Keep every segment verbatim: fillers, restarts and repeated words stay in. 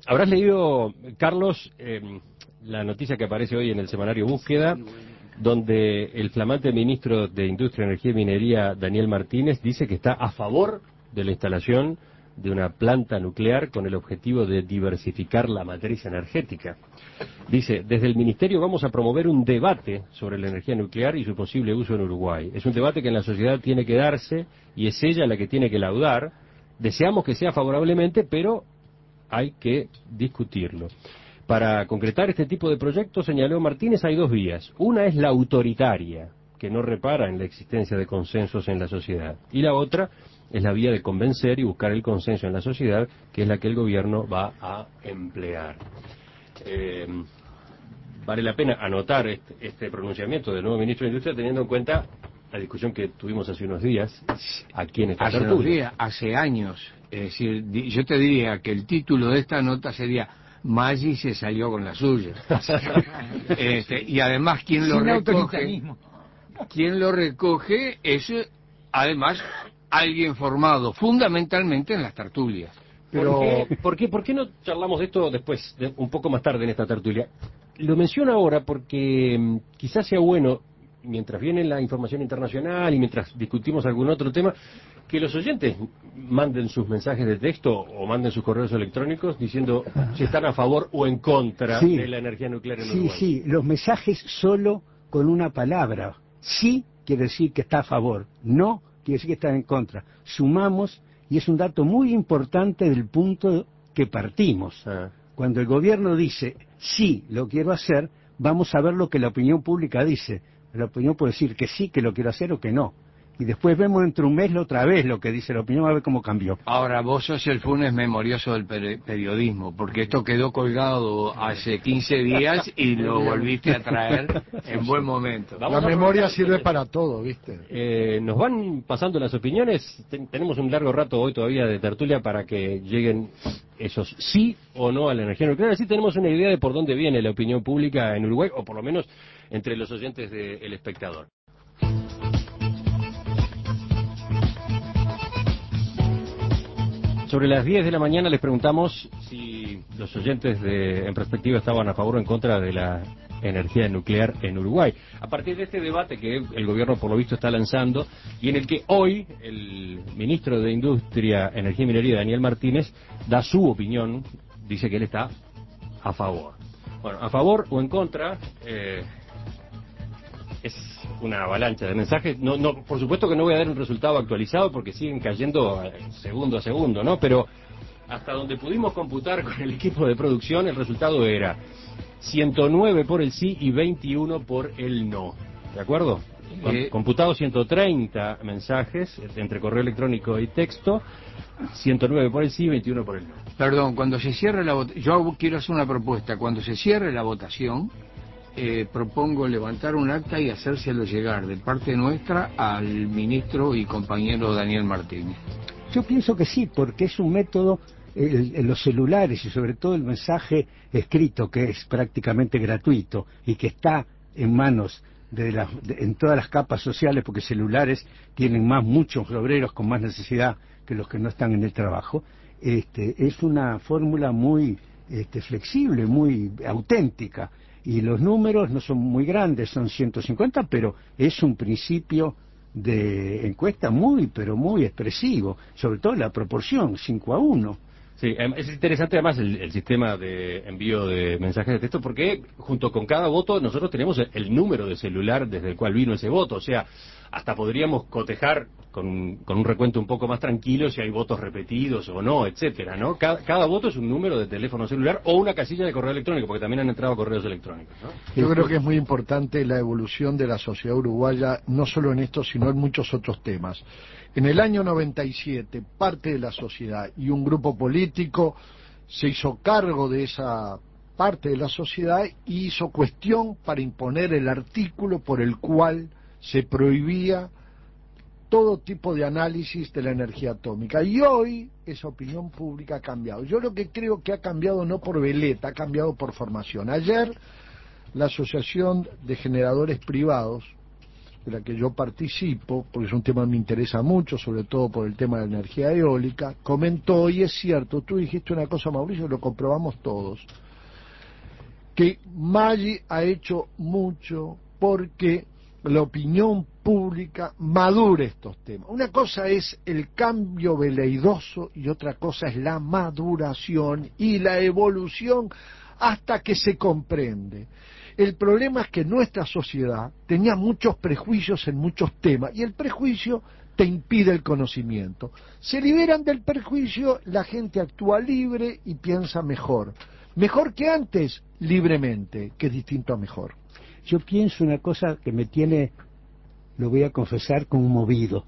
Habrás leído, Carlos, eh, la noticia que aparece hoy en el semanario Búsqueda, donde el flamante ministro de Industria, Energía y Minería, Daniel Martínez, dice que está a favor de la instalación de una planta nuclear con el objetivo de diversificar la matriz energética. Dice, desde el Ministerio vamos a promover un debate sobre la energía nuclear y su posible uso en Uruguay. Es un debate que en la sociedad tiene que darse y es ella la que tiene que laudar. Deseamos que sea favorablemente, pero hay que discutirlo. Para concretar este tipo de proyectos, señaló Martínez, hay dos vías. Una es la autoritaria, que no repara en la existencia de consensos en la sociedad. Y la otra es la vía de convencer y buscar el consenso en la sociedad, que es la que el gobierno va a emplear. Eh, vale la pena anotar este, este pronunciamiento del nuevo ministro de Industria, teniendo en cuenta la discusión que tuvimos hace unos días aquí en esta Hace tertulia. unos días, hace años. Es decir, di- yo te diría que el título de esta nota sería Maggi se salió con la suya. Este, y además quien lo Sin recoge, autoritarismo. quien lo recoge es eh, además alguien formado fundamentalmente en las tertulias. ¿Por qué, por, qué, ¿Por qué no charlamos de esto después, de, un poco más tarde en esta tertulia? Lo menciono ahora porque mm, quizás sea bueno, mientras viene la información internacional y mientras discutimos algún otro tema, que los oyentes manden sus mensajes de texto o manden sus correos electrónicos diciendo si están a favor o en contra Sí. de la energía nuclear en Sí, Uruguay. sí, los mensajes solo con una palabra. Sí quiere decir que está a favor, no quiere decir que está en contra. Sumamos, y es un dato muy importante del punto que partimos. Ah. Cuando el gobierno dice, sí, lo quiero hacer, vamos a ver lo que la opinión pública dice. La opinión puede decir que sí, que lo quiero hacer o que no. Y después vemos dentro de un mes otra vez lo que dice la opinión, a ver cómo cambió. Ahora, vos sos el Funes memorioso del peri- periodismo, porque esto quedó colgado hace quince días y lo volviste a traer en buen momento. Vamos La a memoria aprovechar, sirve entonces. para todo, ¿viste? Eh, nos van pasando las opiniones. Ten- tenemos un largo rato hoy todavía de tertulia para que lleguen esos sí o no a la energía nuclear. Así tenemos una idea de por dónde viene la opinión pública en Uruguay, o por lo menos entre los oyentes de El Espectador. Sobre las diez de la mañana les preguntamos si los oyentes de En Perspectiva estaban a favor o en contra de la energía nuclear en Uruguay. A partir de este debate que el gobierno por lo visto está lanzando y en el que hoy el ministro de Industria, Energía y Minería, Daniel Martínez, da su opinión, dice que él está a favor. Bueno, a favor o en contra, eh, es una avalancha de mensajes. No, no, por supuesto que no voy a dar un resultado actualizado porque siguen cayendo eh, segundo a segundo, ¿no? Pero hasta donde pudimos computar con el equipo de producción, el resultado era ciento nueve por el sí y veintiuno por el no. ¿De acuerdo? Com- Eh, Computado ciento treinta mensajes entre correo electrónico y texto, ciento nueve por el sí y veintiuno por el no. Perdón, cuando se cierre la votación, yo quiero hacer una propuesta. Cuando se cierre la votación, eh, propongo levantar un acta y hacérselo llegar de parte nuestra al ministro y compañero Daniel Martínez. Yo pienso que sí, porque es un método, el- en los celulares y sobre todo el mensaje escrito, que es prácticamente gratuito y que está en manos de las, de- en todas las capas sociales, porque celulares tienen más, muchos obreros con más necesidad que los que no están en el trabajo. Este, es una fórmula muy este, flexible, muy auténtica, y los números no son muy grandes, son ciento cincuenta, pero es un principio de encuesta muy, pero muy expresivo, sobre todo la proporción, cinco a uno. Sí, em, es interesante además el, el sistema de envío de mensajes de texto porque junto con cada voto nosotros tenemos el, el número de celular desde el cual vino ese voto, o sea, hasta podríamos cotejar con, un- con un recuento un poco más tranquilo si hay votos repetidos o no, etcétera, ¿no? Cada, cada voto es un número de teléfono celular o una casilla de correo electrónico, porque también han entrado correos electrónicos, ¿no? Yo creo que es muy importante la evolución de la sociedad uruguaya, no solo en esto, sino en muchos otros temas. En el año noventa y siete, parte de la sociedad y un grupo político se hizo cargo de esa parte de la sociedad y hizo cuestión para imponer el artículo por el cual se prohibía todo tipo de análisis de la energía atómica. Y hoy esa opinión pública ha cambiado. Yo lo que creo que ha cambiado no por veleta, ha cambiado por formación. Ayer la Asociación de Generadores Privados de la que yo participo, porque es un tema que me interesa mucho, sobre todo por el tema de la energía eólica, comentó, y es cierto, tú dijiste una cosa, Mauricio, lo comprobamos todos, que Maggi ha hecho mucho porque la opinión pública madure estos temas. Una cosa es el cambio veleidoso y otra cosa es la maduración y la evolución hasta que se comprende. El problema es que nuestra sociedad tenía muchos prejuicios en muchos temas y el prejuicio te impide el conocimiento. Se liberan del prejuicio, la gente actúa libre y piensa mejor. Mejor que antes, libremente, que es distinto a mejor. Yo pienso una cosa que me tiene, lo voy a confesar, conmovido.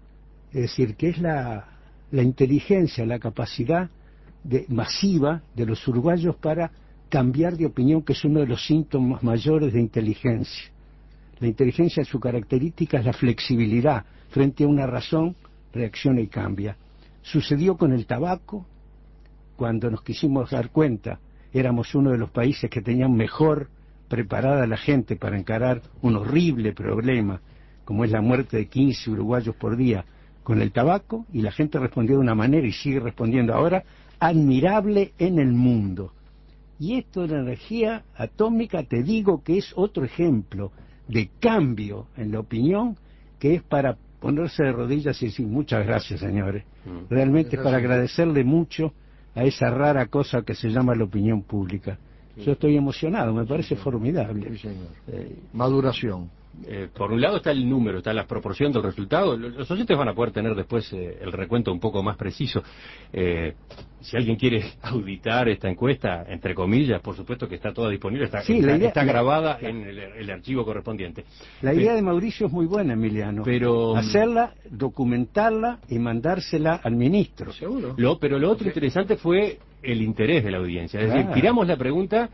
Es decir, que es la, la inteligencia, la capacidad de, masiva de los uruguayos para cambiar de opinión, que es uno de los síntomas mayores de inteligencia. La inteligencia, en su característica, es la flexibilidad. Frente a una razón, reacciona y cambia. Sucedió con el tabaco, cuando nos quisimos dar cuenta, éramos uno de los países que tenían mejor preparada la gente para encarar un horrible problema, como es la muerte de quince uruguayos por día con el tabaco, y la gente respondió de una manera, y sigue respondiendo ahora, admirable en el mundo. Y esto de la energía atómica, te digo que es otro ejemplo de cambio en la opinión, que es para ponerse de rodillas y decir muchas gracias, señores. Mm. Realmente es para agradecerle mucho a esa rara cosa que se llama la opinión pública. Sí. Yo estoy emocionado, me parece sí, formidable. Sí, señor. Eh, Maduración. Eh, por un lado está el número, está la proporción del resultado. Los oyentes van a poder tener después eh, el recuento un poco más preciso. Eh, si alguien quiere auditar esta encuesta, entre comillas, por supuesto que está toda disponible, está, sí, está, idea, está la, grabada la, en el, el archivo correspondiente. La idea de Mauricio es muy buena, Emiliano. Pero hacerla, documentarla y mandársela al ministro. Seguro. Lo, pero lo otro okay. interesante fue el interés de la audiencia. Es decir, ah. tiramos la pregunta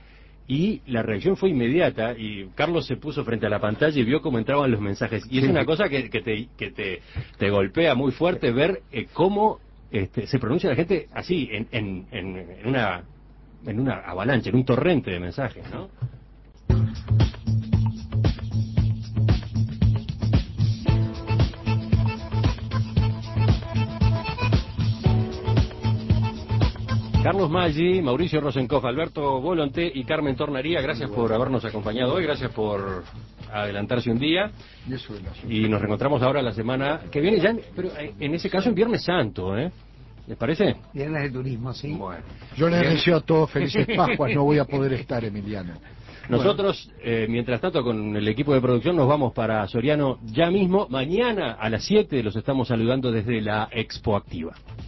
y la reacción fue inmediata, y Carlos se puso frente a la pantalla y vio cómo entraban los mensajes. Y es sí. una cosa que, que, te, que te, te golpea muy fuerte ver eh, cómo este, se pronuncia la gente así, en, en, en, en, una, en una avalancha, en un torrente de mensajes, ¿no? Carlos Maggi, Mauricio Rosenkopf, Alberto Volonté y Carmen Tornaría, gracias por habernos acompañado hoy, gracias por adelantarse un día. Y nos reencontramos ahora la semana que viene, ya, pero en ese caso en Viernes Santo, ¿eh? ¿Les parece? Viernes de turismo, sí. Bueno. Yo les deseo a todos felices Pascuas, no voy a poder estar, Emiliano. Nosotros, eh, mientras tanto, con el equipo de producción nos vamos para Soriano ya mismo. Mañana a las siete los estamos saludando desde la Expo Activa.